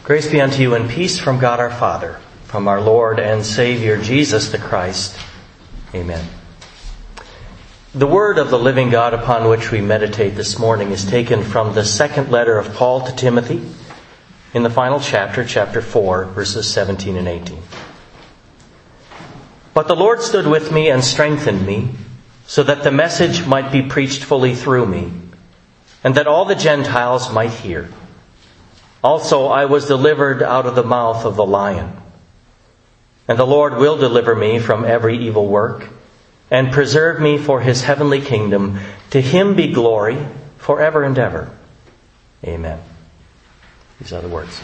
Grace be unto you and peace from God our Father, from our Lord and Savior Jesus the Christ. Amen. The word of the living God upon which we meditate this morning is taken from the second letter of Paul to Timothy in the final chapter, chapter 4, verses 17 and 18. But the Lord stood with me and strengthened me, so that the message might be preached fully through me, and that all the Gentiles might hear. Also I was delivered out of the mouth of the lion. And the Lord will deliver me from every evil work, and preserve me for His heavenly kingdom. To Him be glory forever and ever. Amen. These are the words.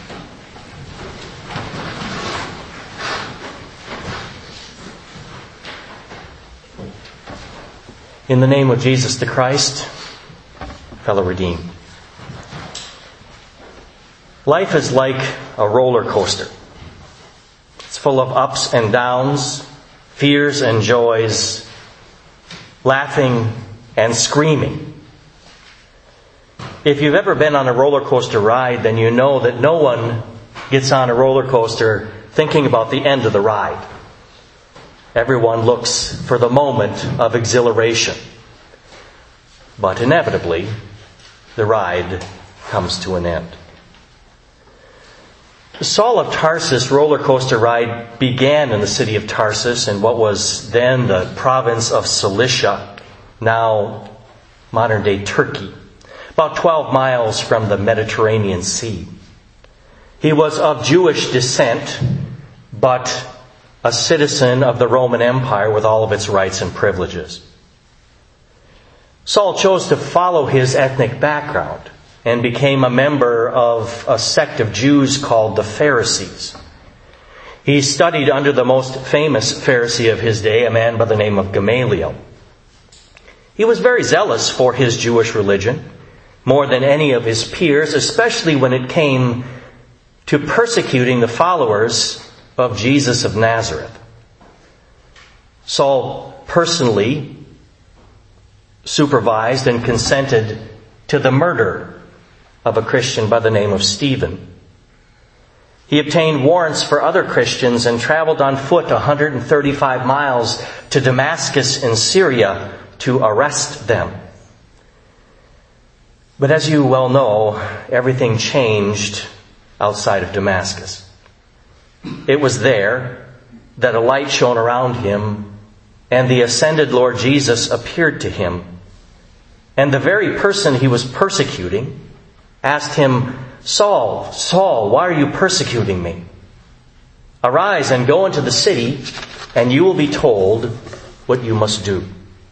In the name of Jesus the Christ, fellow redeemed. Life is like a roller coaster. It's full of ups and downs, fears and joys, laughing and screaming. If you've ever been on a roller coaster ride, then you know that no one gets on a roller coaster thinking about the end of the ride. Everyone looks for the moment of exhilaration. But inevitably, the ride comes to an end. The Saul of Tarsus roller coaster ride began in the city of Tarsus in what was then the province of Cilicia, now modern-day Turkey, about 12 miles from the Mediterranean Sea. He was of Jewish descent, but a citizen of the Roman Empire with all of its rights and privileges. Saul chose to follow his ethnic background and became a member of a sect of Jews called the Pharisees. He studied under the most famous Pharisee of his day, a man by the name of Gamaliel. He was very zealous for his Jewish religion, more than any of his peers, especially when it came to persecuting the followers of Jesus of Nazareth. Saul personally supervised and consented to the murder of a Christian by the name of Stephen. He obtained warrants for other Christians and traveled on foot 135 miles to Damascus in Syria to arrest them. But as you well know, everything changed outside of Damascus. It was there that a light shone around him, and the ascended Lord Jesus appeared to him. And the very person he was persecuting asked him, "Saul, Saul, why are you persecuting me? Arise and go into the city, and you will be told what you must do."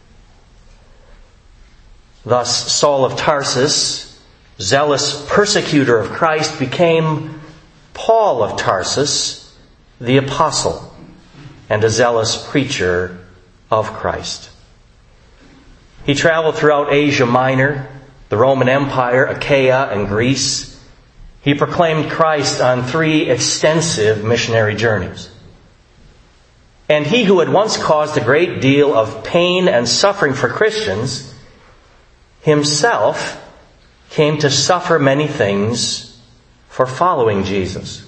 Thus, Saul of Tarsus, zealous persecutor of Christ, became Paul of Tarsus, the apostle, and a zealous preacher of Christ. He traveled throughout Asia Minor, the Roman Empire, Achaia, and Greece. He proclaimed Christ on 3 extensive missionary journeys. And he who had once caused a great deal of pain and suffering for Christians, himself came to suffer many things for following Jesus.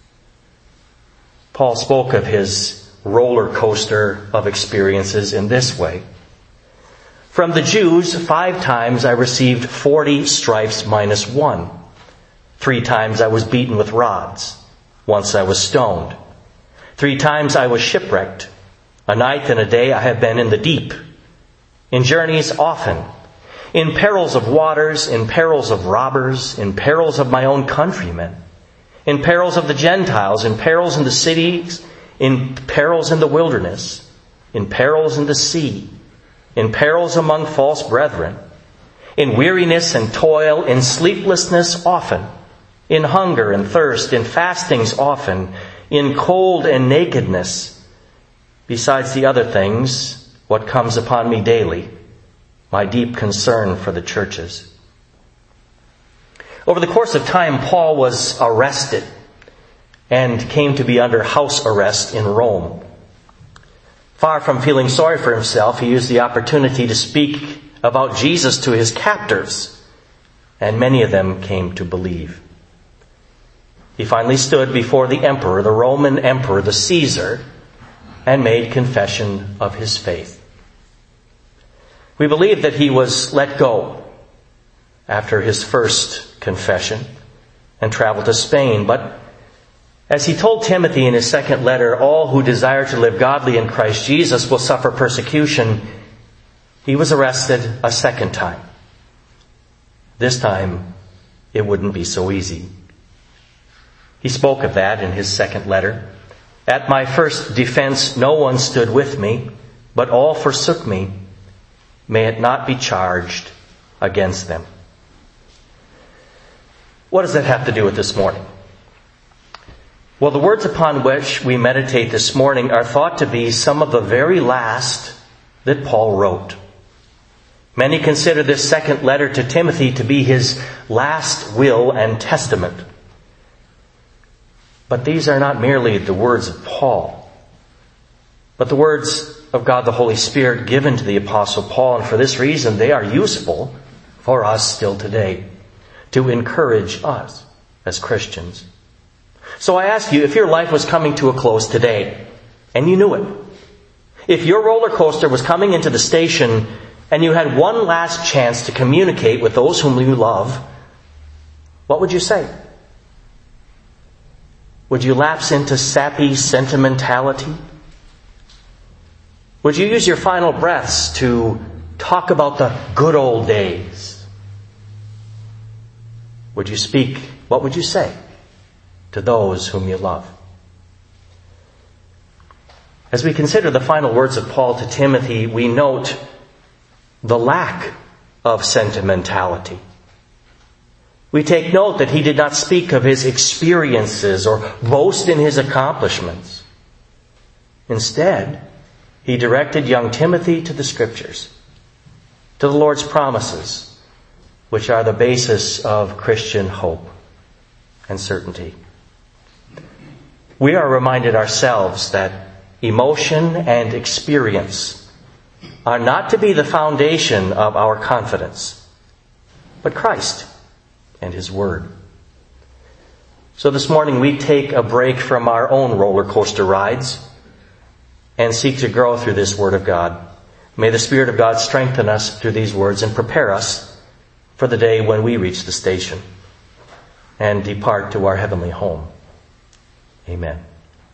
Paul spoke of his roller coaster of experiences in this way. From the Jews, 5 times I received 40 stripes minus 1. 3 times I was beaten with rods. Once I was stoned. 3 times I was shipwrecked. A night and a day I have been in the deep. In journeys often. In perils of waters, in perils of robbers, in perils of my own countrymen. In perils of the Gentiles, in perils in the cities, in perils in the wilderness, in perils in the sea, in perils among false brethren, in weariness and toil, in sleeplessness often, in hunger and thirst, in fastings often, in cold and nakedness, besides the other things, what comes upon me daily, my deep concern for the churches. Over the course of time, Paul was arrested and came to be under house arrest in Rome. Far from feeling sorry for himself, he used the opportunity to speak about Jesus to his captors, and many of them came to believe. he finally stood before the emperor, the Roman emperor, the Caesar, and made confession of his faith. We believe that he was let go after his first confession and traveled to Spain. But as he told Timothy in his second letter, all who desire to live godly in Christ Jesus will suffer persecution. He was arrested a second time. This time, it wouldn't be so easy. He spoke of that in his second letter. At my first defense, no one stood with me, but all forsook me. May it not be charged against them. What does that have to do with this morning? Well, the words upon which we meditate this morning are thought to be some of the very last that Paul wrote. Many consider this second letter to Timothy to be his last will and testament. But these are not merely the words of Paul, but the words of God the Holy Spirit given to the Apostle Paul, and for this reason they are useful for us still today, to encourage us as Christians. So I ask you, if your life was coming to a close today, and you knew it, if your roller coaster was coming into the station and you had one last chance to communicate with those whom you love, what would you say? Would you lapse into sappy sentimentality? Would you use your final breaths to talk about the good old days? Would you speak? What would you say to those whom you love? As we consider the final words of Paul to Timothy, we note the lack of sentimentality. We take note that he did not speak of his experiences or boast in his accomplishments. Instead, he directed young Timothy to the Scriptures, to the Lord's promises, which are the basis of Christian hope and certainty. We are reminded ourselves that emotion and experience are not to be the foundation of our confidence, but Christ and His Word. So this morning we take a break from our own roller coaster rides and seek to grow through this Word of God. May the Spirit of God strengthen us through these words and prepare us for the day when we reach the station and depart to our heavenly home. Amen.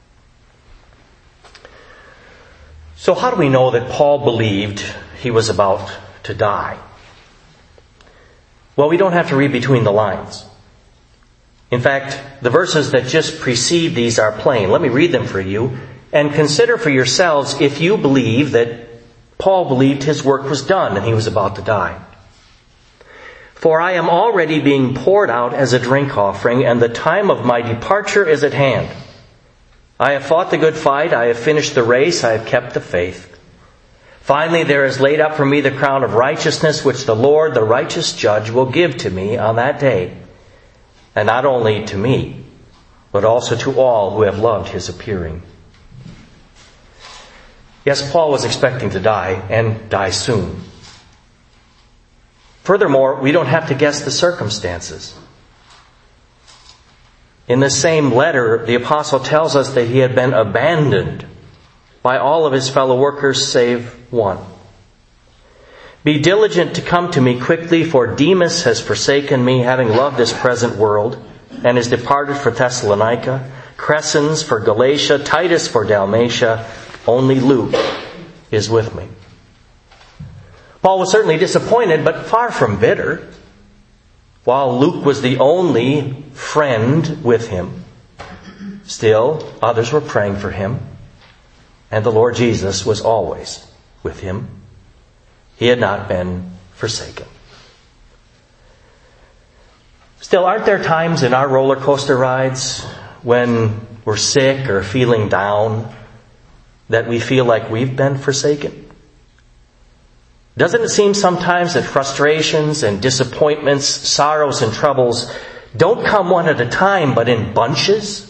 So how do we know that Paul believed he was about to die? Well, we don't have to read between the lines. In fact, the verses that just precede these are plain. Let me read them for you and consider for yourselves if you believe that Paul believed his work was done and he was about to die. For I am already being poured out as a drink offering, and the time of my departure is at hand. I have fought the good fight, I have finished the race, I have kept the faith. Finally, there is laid up for me the crown of righteousness, which the Lord, the righteous judge, will give to me on that day. And not only to me, but also to all who have loved His appearing. Yes, Paul was expecting to die, and die soon. Furthermore, we don't have to guess the circumstances. In this same letter, the apostle tells us that he had been abandoned by all of his fellow workers save one. Be diligent to come to me quickly, for Demas has forsaken me, having loved this present world, and is departed for Thessalonica, Crescens for Galatia, Titus for Dalmatia. Only Luke is with me. Paul was certainly disappointed, but far from bitter. While Luke was the only friend with him, still others were praying for him, and the Lord Jesus was always with him. He had not been forsaken. Still, aren't there times in our roller coaster rides when we're sick or feeling down that we feel like we've been forsaken? Doesn't it seem sometimes that frustrations and disappointments, sorrows and troubles don't come one at a time, but in bunches?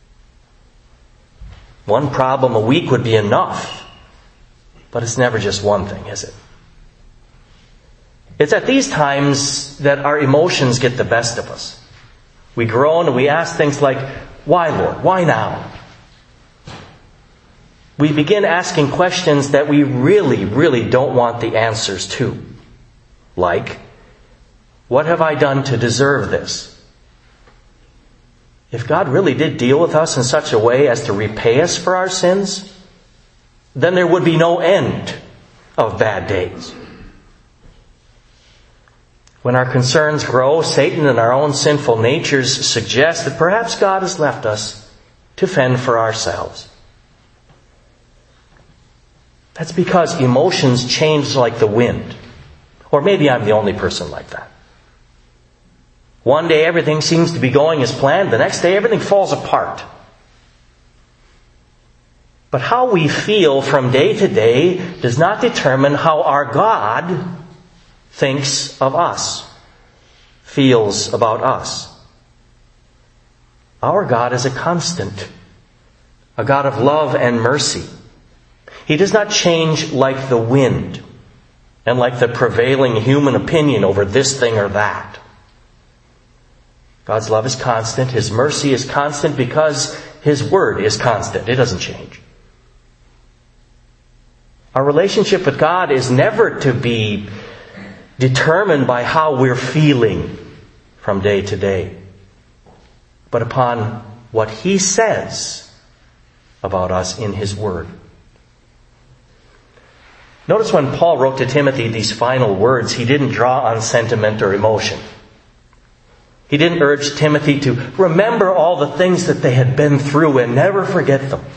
One problem a week would be enough, but it's never just one thing, is it? It's at these times that our emotions get the best of us. We groan and we ask things like, why, Lord? Why now? We begin asking questions that we really, really don't want the answers to. Like, what have I done to deserve this? If God really did deal with us in such a way as to repay us for our sins, then there would be no end of bad days. When our concerns grow, Satan and our own sinful natures suggest that perhaps God has left us to fend for ourselves. That's because emotions change like the wind. Or maybe I'm the only person like that. One day everything seems to be going as planned. The next day everything falls apart. But how we feel from day to day does not determine how our God thinks of us, feels about us. Our God is a constant, a God of love and mercy. He does not change like the wind and like the prevailing human opinion over this thing or that. God's love is constant. His mercy is constant because His Word is constant. It doesn't change. Our relationship with God is never to be determined by how we're feeling from day to day, but upon what He says about us in His Word. Notice when Paul wrote to Timothy these final words, he didn't draw on sentiment or emotion. He didn't urge Timothy to remember all the things that they had been through and never forget them.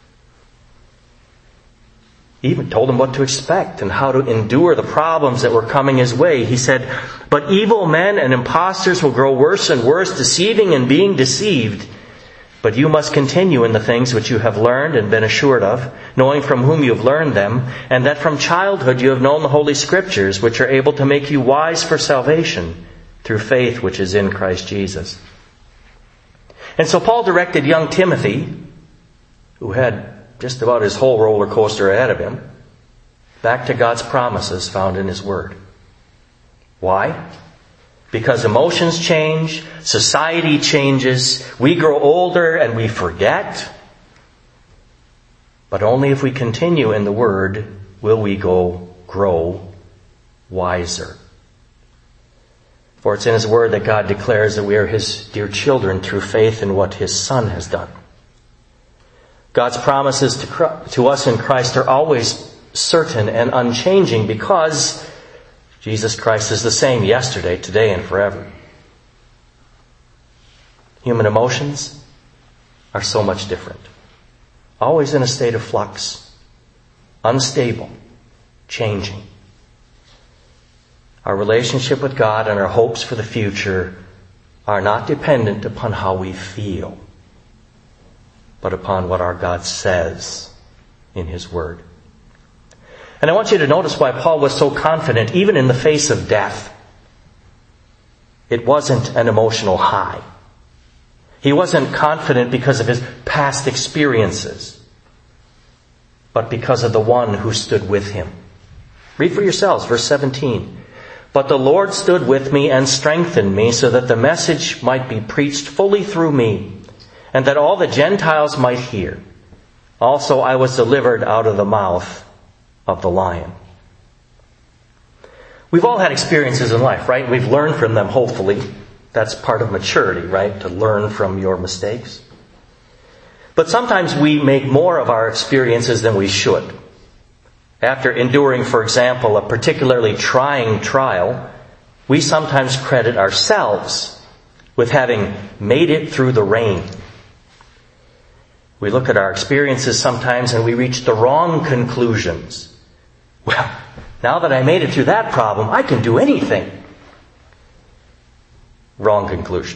He even told him what to expect and how to endure the problems that were coming his way. He said, "But evil men and impostors will grow worse and worse, deceiving and being deceived. But you must continue in the things which you have learned and been assured of, knowing from whom you have learned them, and that from childhood you have known the Holy Scriptures, which are able to make you wise for salvation through faith which is in Christ Jesus." And so Paul directed young Timothy, who had just about his whole roller coaster ahead of him, back to God's promises found in His Word. Why? Because emotions change, society changes, we grow older and we forget. But only if we continue in the Word will we grow wiser. For it's in His Word that God declares that we are His dear children through faith in what His Son has done. God's promises to us in Christ are always certain and unchanging because Jesus Christ is the same yesterday, today, and forever. Human emotions are so much different. Always in a state of flux, unstable, changing. Our relationship with God and our hopes for the future are not dependent upon how we feel, but upon what our God says in His Word. And I want you to notice why Paul was so confident, even in the face of death. It wasn't an emotional high. He wasn't confident because of his past experiences, but because of the one who stood with him. Read for yourselves, verse 17. "But the Lord stood with me and strengthened me so that the message might be preached fully through me, and that all the Gentiles might hear. Also I was delivered out of the mouth of the lion." We've all had experiences in life, right? We've learned from them, hopefully. That's part of maturity, right? To learn from your mistakes. But sometimes we make more of our experiences than we should. After enduring, for example, a particularly trying trial, we sometimes credit ourselves with having made it through the rain. We look at our experiences sometimes and we reach the wrong conclusions. Well, now that I made it through that problem, I can do anything. Wrong conclusion.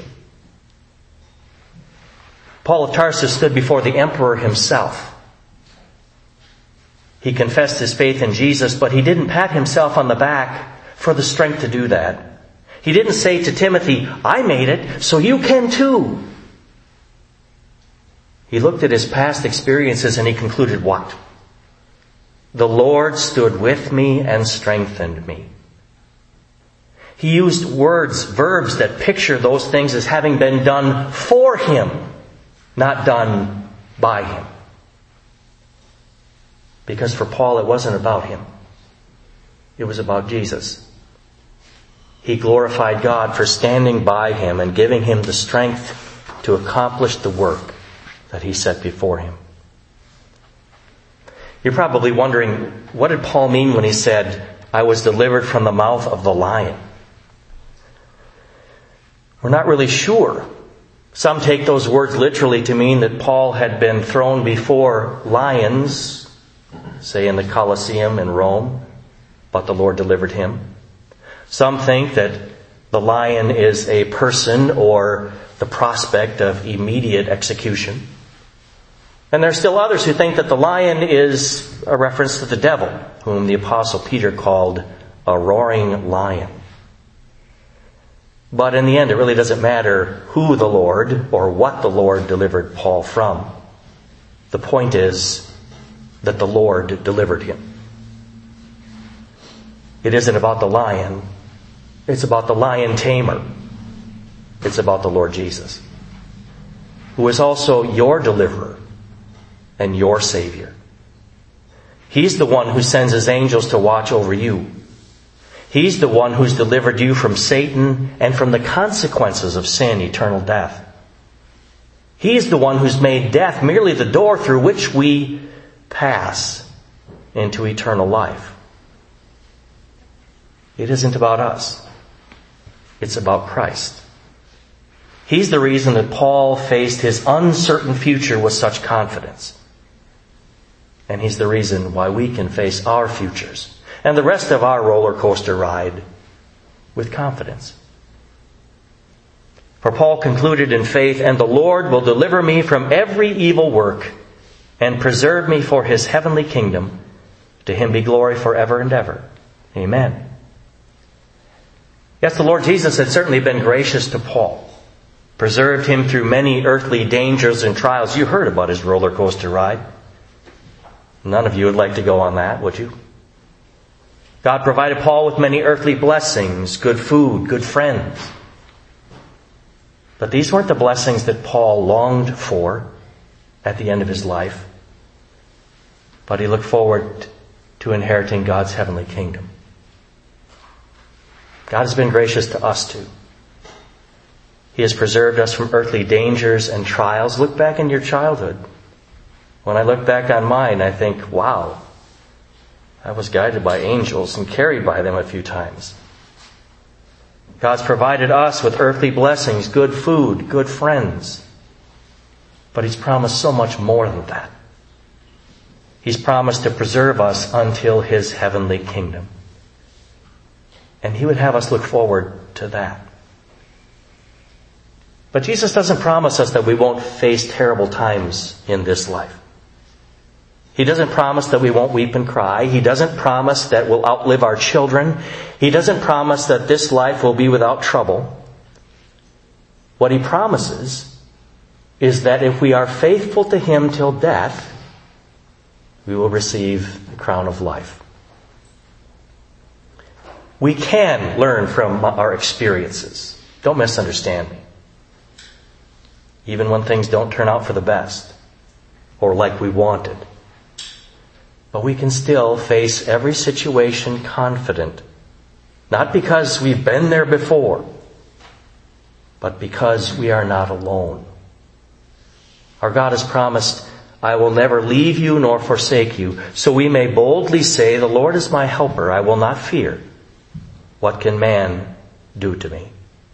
Paul of Tarsus stood before the emperor himself. He confessed his faith in Jesus, but he didn't pat himself on the back for the strength to do that. He didn't say to Timothy, "I made it, so you can too." He looked at his past experiences and he concluded what? "The Lord stood with me and strengthened me." He used verbs that picture those things as having been done for him, not done by him. Because for Paul, it wasn't about him. It was about Jesus. He glorified God for standing by him and giving him the strength to accomplish the work that he set before him. You're probably wondering, what did Paul mean when he said, I was delivered from the mouth of the lion? We're not really sure. Some take those words literally to mean that Paul had been thrown before lions, say in the Colosseum in Rome, but the Lord delivered him. Some think that the lion is a person or the prospect of immediate execution. And there are still others who think that the lion is a reference to the devil, whom the Apostle Peter called a roaring lion. But in the end, it really doesn't matter who the Lord or what the Lord delivered Paul from. The point is that the Lord delivered him. It isn't about the lion. It's about the lion tamer. It's about the Lord Jesus, who is also your deliverer and your Savior. He's the one who sends his angels to watch over you. He's the one who's delivered you from Satan and from the consequences of sin, eternal death. He's the one who's made death merely the door through which we pass into eternal life. It isn't about us. It's about Christ. He's the reason that Paul faced his uncertain future with such confidence. And he's the reason why we can face our futures and the rest of our roller coaster ride with confidence. For Paul concluded in faith, and the Lord will deliver me from every evil work and preserve me for his heavenly kingdom. To him be glory forever and ever. Amen. Yes, the Lord Jesus had certainly been gracious to Paul, preserved him through many earthly dangers and trials. You heard about his roller coaster ride. None of you would like to go on that, would you? God provided Paul with many earthly blessings, good food, good friends. But these weren't the blessings that Paul longed for at the end of his life. But he looked forward to inheriting God's heavenly kingdom. God has been gracious to us too. He has preserved us from earthly dangers and trials. Look back in your childhood. When I look back on mine, I think, wow, I was guided by angels and carried by them a few times. God's provided us with earthly blessings, good food, good friends. But He's promised so much more than that. He's promised to preserve us until His heavenly kingdom. And He would have us look forward to that. But Jesus doesn't promise us that we won't face terrible times in this life. He doesn't promise that we won't weep and cry. He doesn't promise that we'll outlive our children. He doesn't promise that this life will be without trouble. What He promises is that if we are faithful to Him till death, we will receive the crown of life. We can learn from our experiences. Don't misunderstand me. Even when things don't turn out for the best or like we wanted. But we can still face every situation confident. Not because we've been there before, but because we are not alone. Our God has promised, I will never leave you nor forsake you. So we may boldly say, the Lord is my helper. I will not fear. What can man do to me?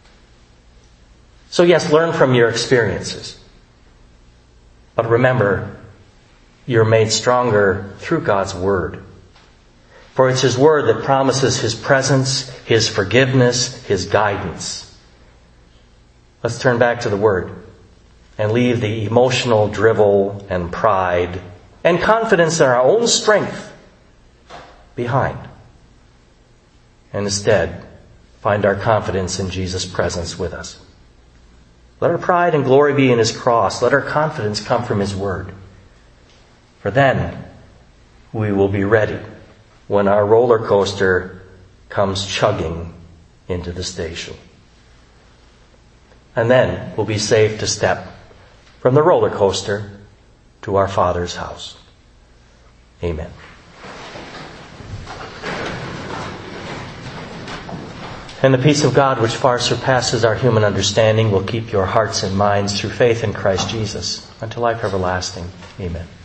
So yes, learn from your experiences. But remember, you're made stronger through God's Word. For it's His Word that promises His presence, His forgiveness, His guidance. Let's turn back to the Word and leave the emotional drivel and pride and confidence in our own strength behind. And instead, find our confidence in Jesus' presence with us. Let our pride and glory be in His cross. Let our confidence come from His Word. For then, we will be ready when our roller coaster comes chugging into the station. And then we'll be safe to step from the roller coaster to our Father's house. Amen. And the peace of God, which far surpasses our human understanding, will keep your hearts and minds through faith in Christ Jesus until life everlasting. Amen.